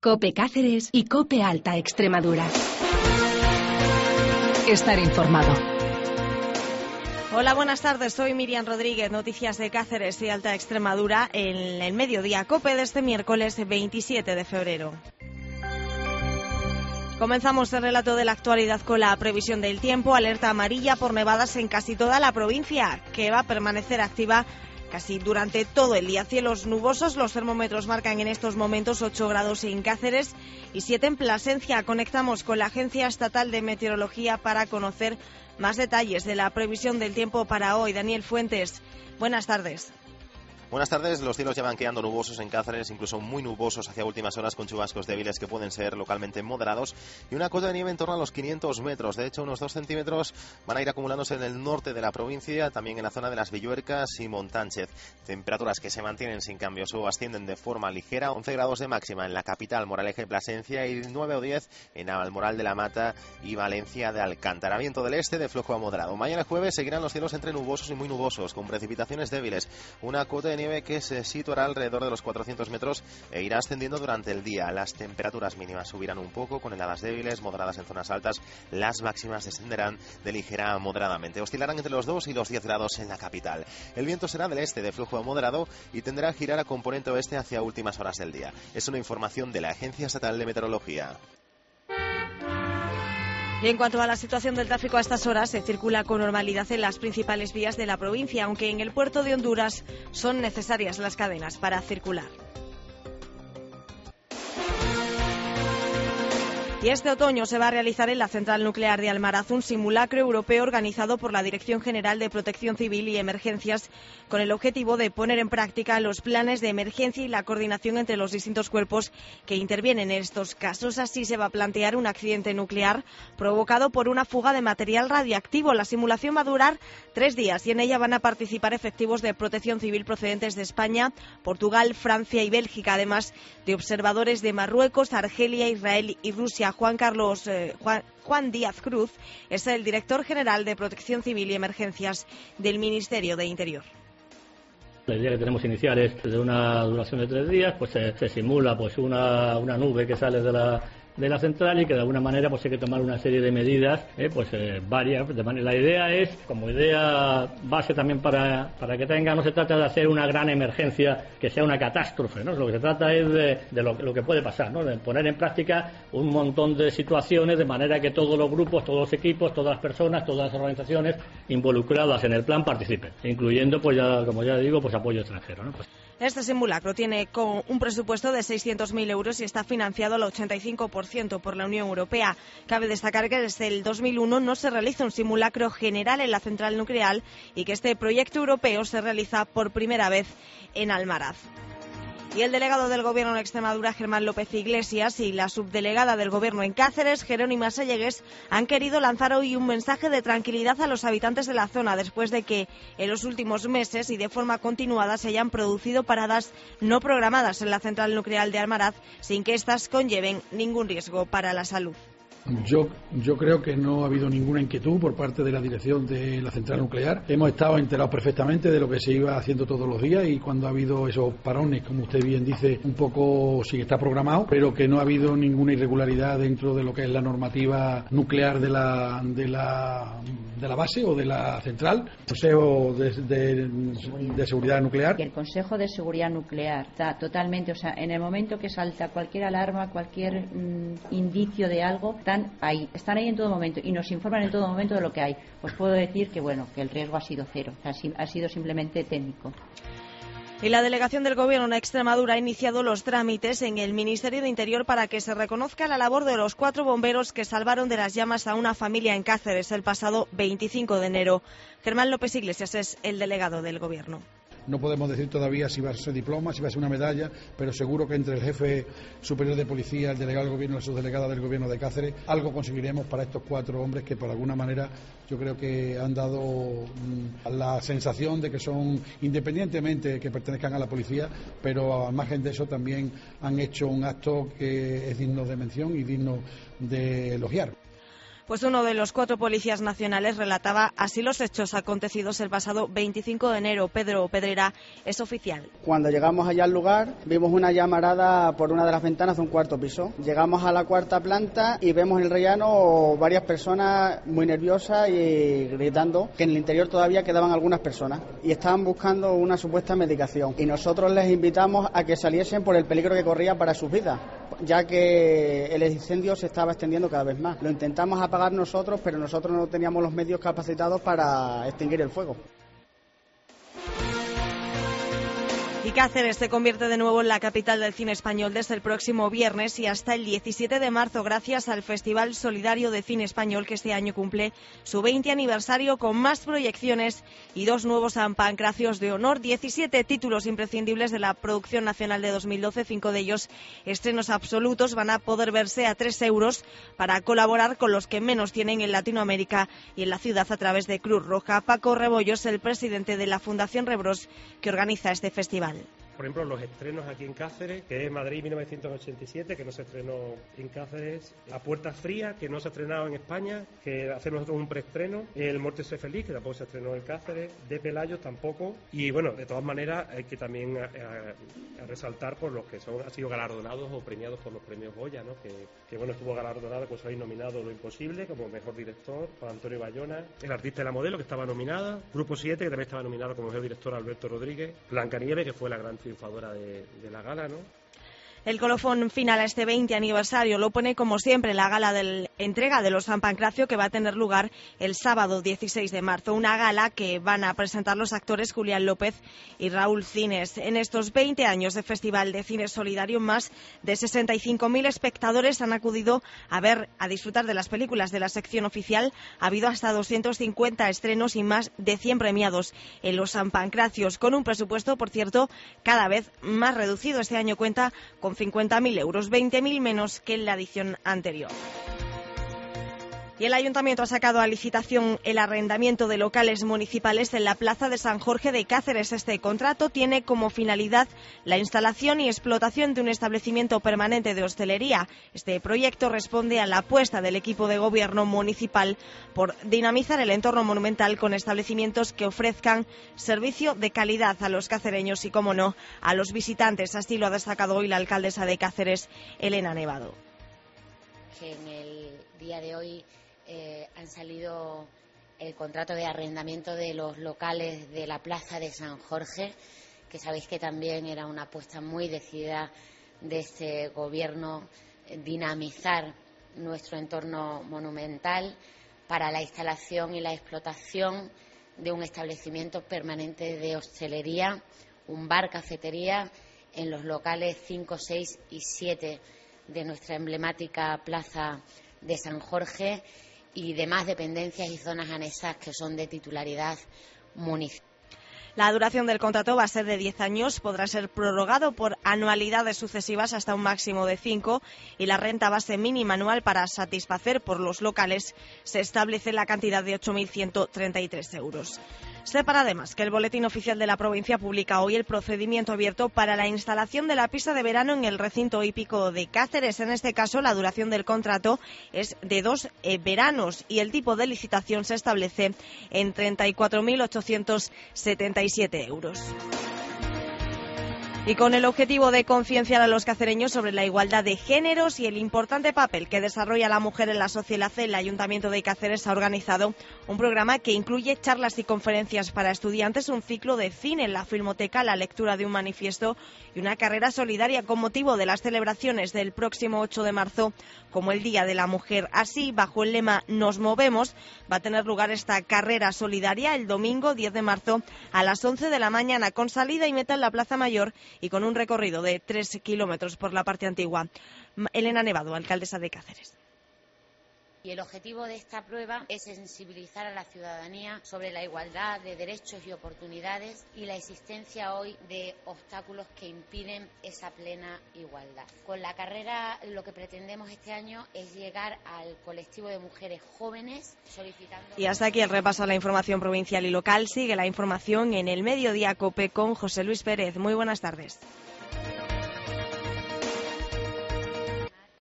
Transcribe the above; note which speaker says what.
Speaker 1: COPE Cáceres y COPE Alta Extremadura. Estar informado.
Speaker 2: Hola, buenas tardes. Soy Miriam Rodríguez, noticias de Cáceres y Alta Extremadura en el mediodía COPE de este miércoles 27 de febrero. Comenzamos el relato de la actualidad con la previsión del tiempo. Alerta amarilla por nevadas en casi toda la provincia, que va a permanecer activa casi durante todo el día. Cielos nubosos, los termómetros marcan en estos momentos 8 grados en Cáceres y 7 en Plasencia. Conectamos con la Agencia Estatal de Meteorología para conocer más detalles de la previsión del tiempo para hoy. Daniel Fuentes, buenas tardes.
Speaker 3: Buenas tardes. Los cielos llevan quedando nubosos en Cáceres, incluso muy nubosos hacia últimas horas, con chubascos débiles que pueden ser localmente moderados y una cota de nieve en torno a los 500 metros. De hecho, unos 2 centímetros van a ir acumulándose en el norte de la provincia, también en la zona de las Villuercas y Montánchez. Temperaturas que se mantienen sin cambios o ascienden de forma ligera. 11 grados de máxima en la capital, Moraleja y Plasencia, y 9 o 10 en Almoral de la Mata y Valencia de Alcántara. Viento del este de flojo a moderado. Mañana jueves seguirán los cielos entre nubosos y muy nubosos, con precipitaciones débiles. Una cota de nieve que se situará alrededor de los 400 metros e irá ascendiendo durante el día. Las temperaturas mínimas subirán un poco, con heladas débiles, moderadas en zonas altas. Las máximas descenderán de ligera a moderadamente. Oscilarán entre los 2 y los 10 grados en la capital. El viento será del este de flujo moderado y tendrá a girar a componente oeste hacia últimas horas del día. Es una información de la Agencia Estatal de Meteorología.
Speaker 2: Y en cuanto a la situación del tráfico a estas horas, se circula con normalidad en las principales vías de la provincia, aunque en el puerto de Honduras son necesarias las cadenas para circular. Y este otoño se va a realizar en la central nuclear de Almaraz un simulacro europeo organizado por la Dirección General de Protección Civil y Emergencias, con el objetivo de poner en práctica los planes de emergencia y la coordinación entre los distintos cuerpos que intervienen en estos casos. Así se va a plantear un accidente nuclear provocado por una fuga de material radiactivo. La simulación va a durar 3 días y en ella van a participar efectivos de protección civil procedentes de España, Portugal, Francia y Bélgica, además de observadores de Marruecos, Argelia, Israel y Rusia. Juan Díaz Cruz es el director general de Protección Civil y Emergencias del Ministerio de Interior.
Speaker 4: La idea que tenemos inicial es, de una duración de 3 días, pues se simula pues una nube que sale de la central y que de alguna manera pues hay que tomar una serie de medidas, varias. La idea es, como idea base también para que tenga, no se trata de hacer una gran emergencia que sea una catástrofe, ¿no? Lo que se trata es de lo que puede pasar, ¿no? De poner en práctica un montón de situaciones de manera que todos los grupos, todos los equipos, todas las personas, todas las organizaciones involucradas en el plan participen, incluyendo, pues ya, como ya digo, pues apoyo extranjero, ¿no?
Speaker 2: Este simulacro tiene un presupuesto de 600.000 euros y está financiado al 85% por la Unión Europea. Cabe destacar que desde el 2001 no se realiza un simulacro general en la central nuclear y que este proyecto europeo se realiza por primera vez en Almaraz. Y el delegado del Gobierno en Extremadura, Germán López Iglesias, y la subdelegada del Gobierno en Cáceres, Jerónima Sellegués, han querido lanzar hoy un mensaje de tranquilidad a los habitantes de la zona después de que en los últimos meses y de forma continuada se hayan producido paradas no programadas en la central nuclear de Almaraz sin que éstas conlleven ningún riesgo para la salud.
Speaker 5: Yo creo que no ha habido ninguna inquietud por parte de la dirección de la central nuclear. Hemos estado enterados perfectamente de lo que se iba haciendo todos los días y cuando ha habido esos parones, como usted bien dice, un poco sí está programado, pero que no ha habido ninguna irregularidad dentro de lo que es la normativa nuclear de la base o de la central. Consejo de Seguridad Nuclear.
Speaker 6: Y el Consejo de Seguridad Nuclear está totalmente, en el momento que salta cualquier alarma, cualquier indicio de algo, están ahí en todo momento y nos informan en todo momento de lo que hay. Os puedo decir que el riesgo ha sido cero, ha sido simplemente técnico.
Speaker 2: Y la delegación del Gobierno en Extremadura ha iniciado los trámites en el Ministerio de Interior para que se reconozca la labor de los 4 bomberos que salvaron de las llamas a una familia en Cáceres el pasado 25 de enero. Germán López Iglesias es el delegado del Gobierno.
Speaker 5: No podemos decir todavía si va a ser diploma, si va a ser una medalla, pero seguro que entre el jefe superior de policía, el delegado del gobierno y la subdelegada del gobierno de Cáceres, algo conseguiremos para estos 4 hombres que por alguna manera yo creo que han dado la sensación de que son, independientemente que pertenezcan a la policía, pero al margen de eso también han hecho un acto que es digno de mención y digno de elogiar.
Speaker 2: Pues uno de los 4 policías nacionales relataba así los hechos acontecidos el pasado 25 de enero. Pedro Pedrera es oficial.
Speaker 7: Cuando llegamos allá al lugar, vimos una llamarada por una de las ventanas de un 4º piso. Llegamos a la 4ª planta y vemos en el rellano varias personas muy nerviosas y gritando que en el interior todavía quedaban algunas personas y estaban buscando una supuesta medicación. Y nosotros les invitamos a que saliesen por el peligro que corría para sus vidas, ya que el incendio se estaba extendiendo cada vez más. Lo intentamos apagar nosotros, pero nosotros no teníamos los medios capacitados para extinguir el fuego.
Speaker 2: Y Cáceres se convierte de nuevo en la capital del cine español desde el próximo viernes y hasta el 17 de marzo gracias al Festival Solidario de Cine Español, que este año cumple su 20 aniversario con más proyecciones y 2 nuevos San Pancracios de honor, 17 títulos imprescindibles de la producción nacional de 2012, 5 de ellos estrenos absolutos, van a poder verse a 3 euros para colaborar con los que menos tienen en Latinoamérica y en la ciudad a través de Cruz Roja. Paco Rebollo es el presidente de la Fundación Rebros que organiza este festival.
Speaker 8: Por ejemplo, los estrenos aquí en Cáceres, que es Madrid 1987, que no se estrenó en Cáceres, La Puerta Fría, que no se ha estrenado en España, que hacemos nosotros un preestreno, El Muerte Sé Feliz, que tampoco se estrenó en Cáceres, De Pelayos tampoco, y bueno, de todas maneras hay que también resaltar por los que han sido galardonados o premiados por los premios Goya, ¿no? Que bueno, estuvo galardonado, pues habéis nominado Lo Imposible como mejor director, Juan Antonio Bayona, El Artista y la Modelo, que estaba nominada, Grupo 7, que también estaba nominado como mejor director, Alberto Rodríguez, Blancanieves, que fue la gran triunfadora de la gala, ¿no?
Speaker 2: El colofón final a este 20 aniversario lo pone, como siempre, la gala de entrega de los San Pancracio, que va a tener lugar el sábado 16 de marzo. Una gala que van a presentar los actores Julián López y Raúl Cines. En estos 20 años de Festival de Cine Solidario, más de 65.000 espectadores han acudido a disfrutar de las películas de la sección oficial. Ha habido hasta 250 estrenos y más de 100 premiados en los San Pancracios, con un presupuesto, por cierto, cada vez más reducido. Este año cuenta con 50.000 euros, 20.000 menos que en la edición anterior. Y el Ayuntamiento ha sacado a licitación el arrendamiento de locales municipales en la Plaza de San Jorge de Cáceres. Este contrato tiene como finalidad la instalación y explotación de un establecimiento permanente de hostelería. Este proyecto responde a la apuesta del equipo de gobierno municipal por dinamizar el entorno monumental con establecimientos que ofrezcan servicio de calidad a los cacereños y, como no, a los visitantes. Así lo ha destacado hoy la alcaldesa de Cáceres, Elena Nevado.
Speaker 9: Que en el día de hoy han salido el contrato de arrendamiento de los locales de la Plaza de San Jorge, que sabéis que también era una apuesta muy decidida de este gobierno, dinamizar nuestro entorno monumental para la instalación y la explotación de un establecimiento permanente de hostelería, un bar cafetería en los locales 5, 6 y 7 de nuestra emblemática Plaza de San Jorge y demás dependencias y zonas anexas que son de titularidad municipal.
Speaker 2: La duración del contrato va a ser de 10 años, podrá ser prorrogado por anualidades sucesivas hasta un máximo de 5 y la renta base mínima anual para satisfacer por los locales se establece en la cantidad de 8.133 euros. Separa además que el Boletín Oficial de la Provincia publica hoy el procedimiento abierto para la instalación de la pista de verano en el recinto hípico de Cáceres. En este caso, la duración del contrato es de 2 veranos y el tipo de licitación se establece en 34.877 euros. Y con el objetivo de concienciar a los cacereños sobre la igualdad de géneros y el importante papel que desarrolla la mujer en la sociedad, el Ayuntamiento de Cáceres ha organizado un programa que incluye charlas y conferencias para estudiantes, un ciclo de cine en la Filmoteca, la lectura de un manifiesto y una carrera solidaria con motivo de las celebraciones del próximo 8 de marzo como el Día de la Mujer. Así, bajo el lema Nos movemos, va a tener lugar esta carrera solidaria el domingo 10 de marzo a las 11 de la mañana con salida y meta en la Plaza Mayor y con un recorrido de 3 kilómetros por la parte antigua. Elena Nevado, alcaldesa de Cáceres.
Speaker 9: Y el objetivo de esta prueba es sensibilizar a la ciudadanía sobre la igualdad de derechos y oportunidades y la existencia hoy de obstáculos que impiden esa plena igualdad. Con la carrera lo que pretendemos este año es llegar al colectivo de mujeres jóvenes solicitando...
Speaker 2: Y hasta aquí el repaso a la información provincial y local. Sigue la información en el Mediodía COPE con José Luis Pérez. Muy buenas tardes.